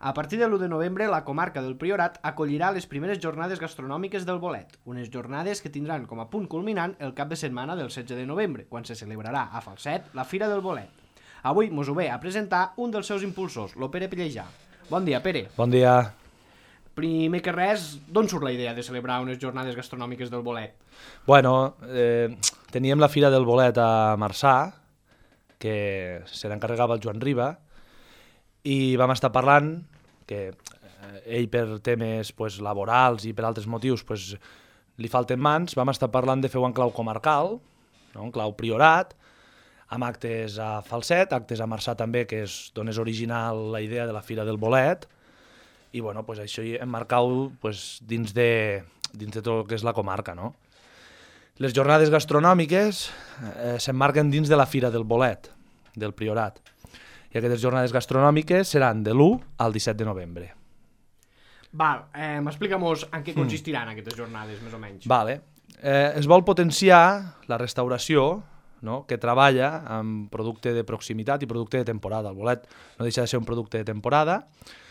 A partir de l'1 de novembre, la comarca del Priorat acollirà les primeres jornades gastronòmiques del bolet, unes jornades que tindran com a punt culminant el cap de setmana del 16 de novembre, quan se celebrarà a Falset la Fira del Bolet. Avui mos ho ve a presentar un dels seus impulsors, lo Pere Pellejà. Bon dia, Pere. Bon dia. Primer que res, d'on surt la idea de celebrar unes jornades gastronòmiques del bolet? Bueno, teníem la Fira del Bolet a Marçà, que se n'encarregava el Joan Riba, i vam estar parlant que ell per temes laborals i per altres motius li falten mans, vam estar parlant de fer-ho en clau comarcal, en clau priorat, amb actes a Falset, actes a Marçà també, que és d'on és original la idea de la Fira del Bolet, i bueno, això emmarcau dins de tot el que és la comarca, no? Les jornades gastronòmiques s'emmarquen dins de la Fira del Bolet, del Priorat. I aquestes jornades gastronòmiques seran de l'1 al 17 de novembre. Val, explica-mos en què consistiran aquestes jornades, més o menys. Vale. Es vol potenciar la restauració, no?, que treballa amb producte de proximitat i producte de temporada. El bolet no deixa de ser un producte de temporada,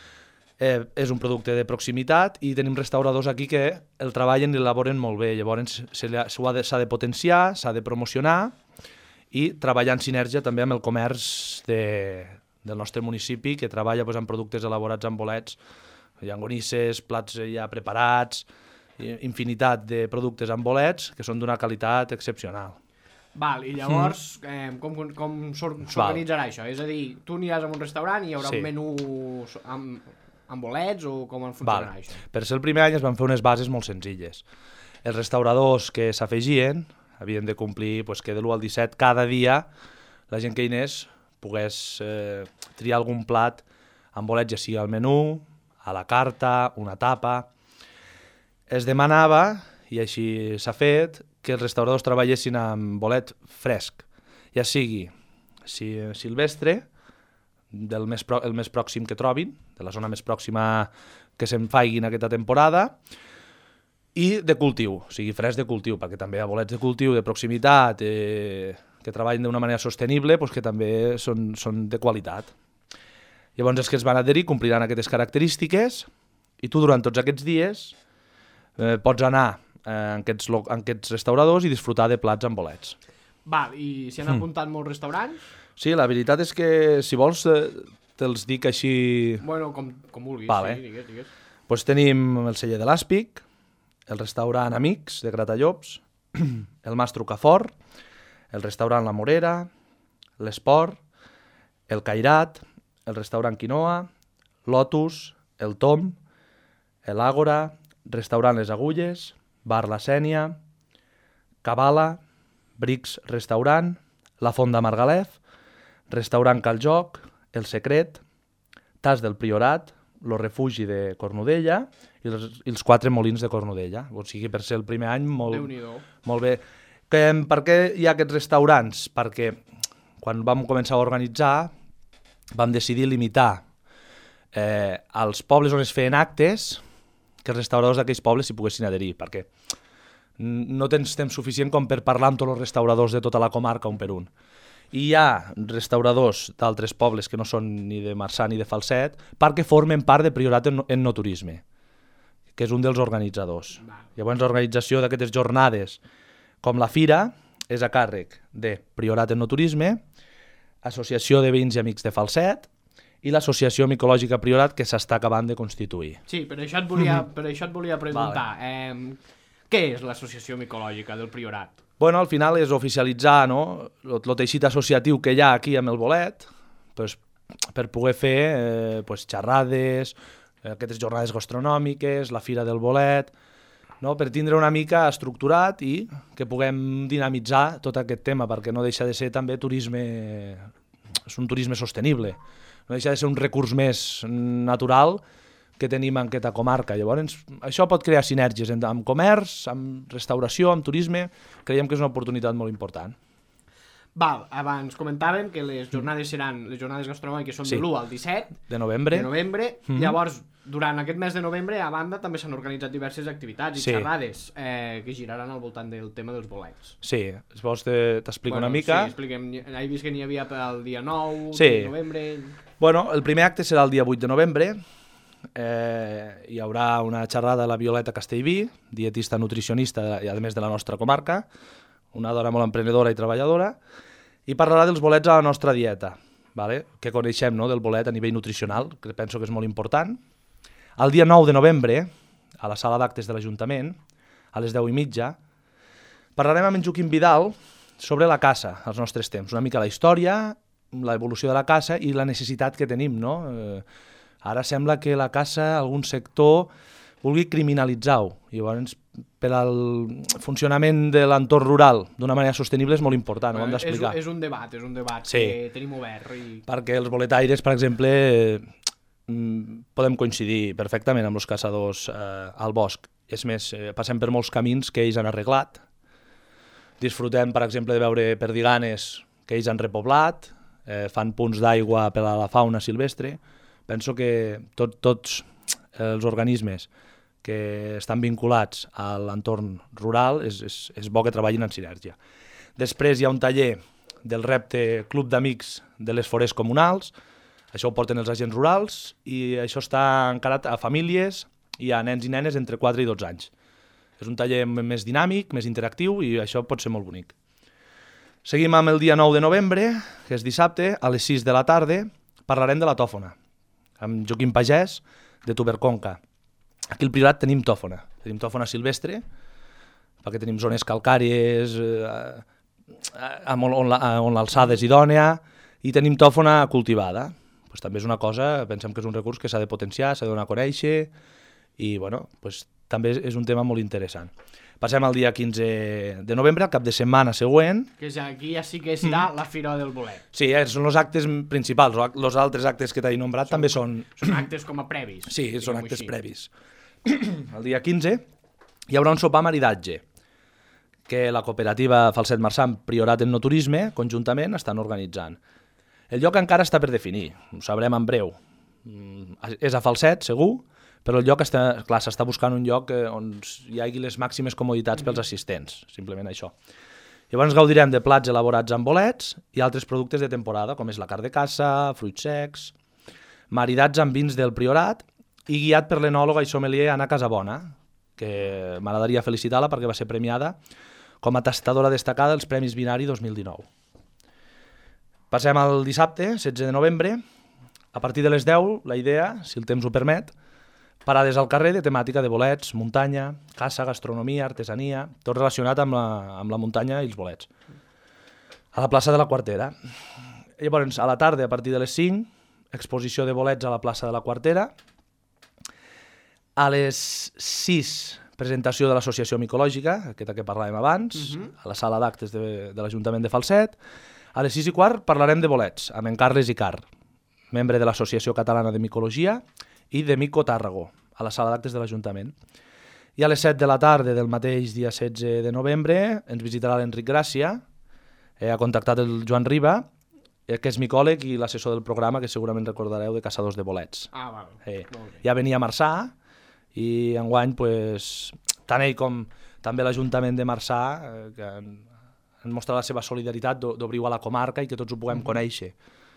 és un producte de proximitat i tenim restauradors aquí que el treballen i l'elaboren molt bé. Llavors s'ha de potenciar, s'ha de promocionar i treballar en sinergia també amb el comerç del nostre municipi, que treballa amb productes elaborats amb bolets, llangonisses, plats ja preparats, infinitat de productes amb bolets que són d'una qualitat excepcional. Val, i llavors com s'organitzarà això? És a dir, tu aniràs a un restaurant i hi haurà un menú amb bolets o com funcionarà això? Per ser el primer any es van fer unes bases molt senzilles. Els restauradors que s'afegien havien de complir que de l'1 al 17 cada dia la gent que hi anés pogués triar algun plat amb bolets, ja sigui al menú, a la carta, una tapa. Es demanava, i així s'ha fet, que els restauradors treballessin amb bolet fresc, ja sigui silvestre, el més pròxim que trobin, de la zona més pròxima que se'n faiguin aquesta temporada, i de cultiu, o sigui fresc de cultiu, perquè també hi ha bolets de cultiu de proximitat que treballen d'una manera sostenible, que també són de qualitat. Llavors els que es van adherir compliran aquestes característiques i tu durant tots aquests dies pots anar en aquests restauradors i disfrutar de plats amb bolets. Val, i s'hi han apuntat molts restaurants? Sí, la veritat és que si vols te'ls dic així... Bueno, com vulguis, sí, digues. Doncs tenim el celler de l'Àspic, el restaurant Amics de Gratallops, el Mas Trucafort, el restaurant La Morera, l'Esport, el Cairat, el restaurant Quinoa, Lotus, el Tom, l'Àgora, restaurant Les Agulles, Bar La Sènia, Cabala, Brics Restaurant, La Font de Margalef, restaurant Caljoc, El Secret, Tas del Priorat, Lo Refugi de Cornudella i els 4 Molins de Cornudella. O sigui, per ser el primer any, molt bé. Per què hi ha aquests restaurants? Perquè quan vam començar a organitzar vam decidir limitar als pobles on es feien actes que els restauradors d'aquells pobles s'hi poguessin adherir, perquè no tens temps suficient com per parlar amb tots els restauradors de tota la comarca un per un. I hi ha restauradors d'altres pobles que no són ni de Marçà ni de Falset perquè formen part de Priorat en No Turisme, que és un dels organitzadors. Llavors l'organització d'aquestes jornades com la Fira és a càrrec de Priorat en No Turisme, Associació de Veïns i Amics de Falset i l'Associació Micològica Priorat, que s'està acabant de constituir. Sí, per això et volia preguntar. Què és l'Associació Micològica del Priorat? Bueno, al final és oficialitzar el teixit associatiu que hi ha aquí amb el bolet per poder fer xerrades, aquestes jornades gastronòmiques, la Fira del Bolet, per tindre una mica estructurat i que puguem dinamitzar tot aquest tema, perquè no deixa de ser també turisme, és un turisme sostenible, no deixa de ser un recurs més natural que tenim en aquesta comarca. Llavors, això pot crear sinergies amb comerç, amb restauració, amb turisme. Creiem que és una oportunitat molt important. Val, abans comentàvem que les jornades seran, les jornades gastronòmiques són de l'1 al 17 de novembre. Llavors, durant aquest mes de novembre, a banda, també s'han organitzat diverses activitats i xerrades que giraran al voltant del tema dels bolets. Sí, vols t'explico una mica? Sí, expliquem. He vist que n'hi havia el dia 9 de novembre... Bueno, el primer acte serà el dia 8 de novembre, hi haurà una xerrada de la Violeta Castellví, dietista nutricionista i a més de la nostra comarca, una dona molt emprenedora i treballadora, i parlarà dels bolets a la nostra dieta, vale? Que coneixem, no?, del bolet a nivell nutricional, que penso que és molt important. El dia 9 de novembre, a la sala d'actes de l'Ajuntament, a les 10:30, parlarem amb en Joaquim Vidal sobre la caça als nostres temps, una mica la història, l'evolució de la caça i la necessitat que tenim, no? Ara sembla que la caça, algun sector, vulgui criminalitzar-ho. Llavors, per al funcionament de l'entorn rural d'una manera sostenible és molt important, ho hem d'explicar. És un debat sí, que tenim obert. Perquè els boletaires, per exemple, podem coincidir perfectament amb els caçadors al bosc. És més, passem per molts camins que ells han arreglat. Disfrutem, per exemple, de veure perdiganes que ells han repoblat, fan punts d'aigua per a la fauna silvestre. Penso que tots els organismes que estan vinculats a l'entorn rural és bo que treballin en sinergia. Després hi ha un taller del repte Club d'Amics de les Forests Comunals, això ho porten els agents rurals i això està encarat a famílies i a nens i nenes entre 4 i 12 anys. És un taller més dinàmic, més interactiu i això pot ser molt bonic. Seguim amb el dia 9 de novembre, que és dissabte, a les 6 de la tarda, parlarem de la tòfona, amb Joaquim Pagès, de Tuberconca. Aquí al Priorat tenim tòfona silvestre, perquè tenim zones calcàries, on l'alçada és idònia, i tenim tòfona cultivada. Pues també és una cosa, pensem que és un recurs que s'ha de potenciar, s'ha de donar a conèixer, i bueno, pues, també és un tema molt interessant. Passem al dia 15 de novembre, al cap de setmana següent. Que aquí ja sí que serà la Fira del Bolet. Sí, són els actes principals. Els altres actes que t'he nombrat també són... Són actes com a previs. Sí, són actes previs. El dia 15 hi haurà un sopar maridatge que la cooperativa Falset Marçà, Priorat en No Turisme, conjuntament estan organitzant. El lloc encara està per definir, ho sabrem en breu. És a Falset, segur, però el lloc s'està buscant un lloc on hi hagi les màximes comoditats pels assistents, simplement això. Llavors gaudirem de plats elaborats amb bolets i altres productes de temporada, com és la carn de caça, fruits secs, maridats amb vins del Priorat i guiat per l'enòloga i sommelier Anna Casabona, que m'agradaria felicitar-la perquè va ser premiada com a tastadora destacada als Premis Binari 2019. Passem al dissabte, 16 de novembre. A partir de les 10, la idea, si el temps ho permet, parades al carrer de temàtica de bolets, muntanya, caça, gastronomia, artesania, tot relacionat amb la muntanya i els bolets. A la plaça de la Quartera. Llavors, a la tarda, a partir de les 5, exposició de bolets a la plaça de la Quartera. A les 6, presentació de l'Associació Micològica, aquesta que parlàvem abans, a la sala d'actes de l'Ajuntament de Falset. A les 6:15 parlarem de bolets, amb en Carles Icart, membre de l'Associació Catalana de Micologia i de Mico Tàrrago, a la sala d'actes de l'Ajuntament. I a les 7 de la tarda del mateix dia 16 de novembre ens visitarà l'Enric Gràcia, ha contactat el Joan Riba, que és micòleg i l'assessor del programa, que segurament recordareu, de Caçadors de Bolets. Ah, val. Ja venia a Marçà i enguany, pues, tant ell com també l'Ajuntament de Marçà, que han mostrat la seva solidaritat d'obrir-ho a la comarca i que tots ho puguem conèixer.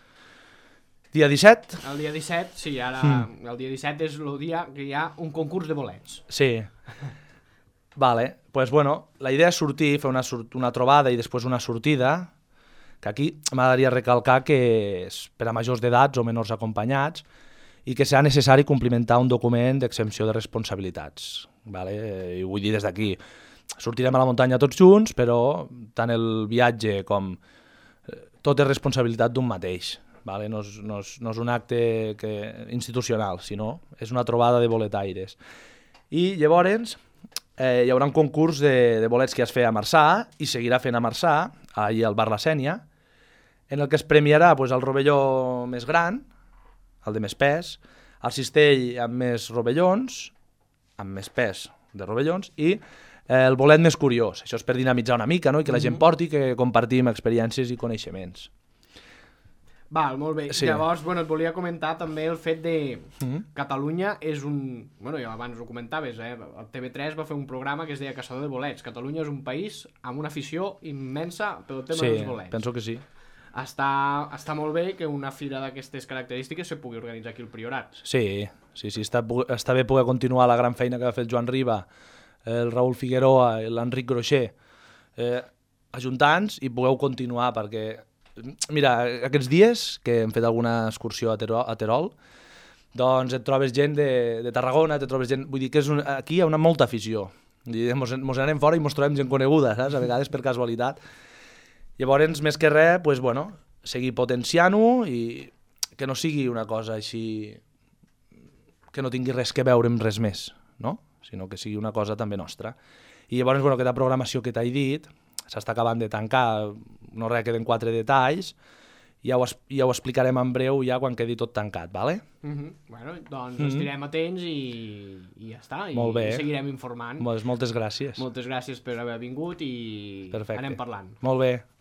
Dia 17? El dia 17, sí, ara el dia 17 és el dia que hi ha un concurs de bolets. Sí. Vale, pues bueno, la idea és sortir, fer una trobada i després una sortida, que aquí m'agradaria recalcar que és per a majors d'edats o menors acompanyats i que serà necessari complimentar un document d'exempció de responsabilitats. Vale? I ho vull dir des d'aquí. Sortirem a la muntanya tots junts, però tant el viatge com tot és responsabilitat d'un mateix. Vale? No és un acte institucional, sinó és una trobada de boletaires. I llavors hi haurà un concurs de bolets que es feia a Marçà i seguirà fent a Marçà, allà al bar La Sènia, en el que es premiarà el rovelló més gran, el de més pes, el cistell amb més rovellons, amb més pes de rovellons, i el bolet més curiós. Això és per dinamitzar una mica, no? I que la gent porti, que compartim experiències i coneixements. Val, molt bé. Sí. Llavors, bueno, et volia comentar també el fet de Catalunya és un... Bueno, ja abans ho comentaves, el TV3 va fer un programa que es deia Caçador de Bolets. Catalunya és un país amb una afició immensa pel tema dels bolets. Sí, penso que sí. Està molt bé que una fira d'aquestes característiques se pugui organitzar aquí al Priorat. Sí, Sí, està bé poder continuar la gran feina que ha fet Joan Riba, el Raül Figueroa i l'Enric Groixer, ajuntant-nos i pugueu continuar, perquè, mira, aquests dies que hem fet alguna excursió a Terol, doncs et trobes gent de Tarragona, et trobes gent... Vull dir que aquí hi ha molta afició. Mos anem fora i mos trobem gent coneguda, saps? A vegades per casualitat. Llavors, més que res, pues, bueno, seguir potenciant-ho i que no sigui una cosa així que no tingui res que veure amb res més, no? Sinó que sigui una cosa també nostra. I llavors, bueno, aquesta programació que t'he dit s'està acabant de tancar, no res, queden 4 detalls, ja ho explicarem en breu ja quan quedi tot tancat, vale? Bueno, doncs estirem atents i ja està, Molt bé. I seguirem informant. Moltes gràcies. Moltes gràcies per haver vingut i Perfecte. anem parlant. Molt bé.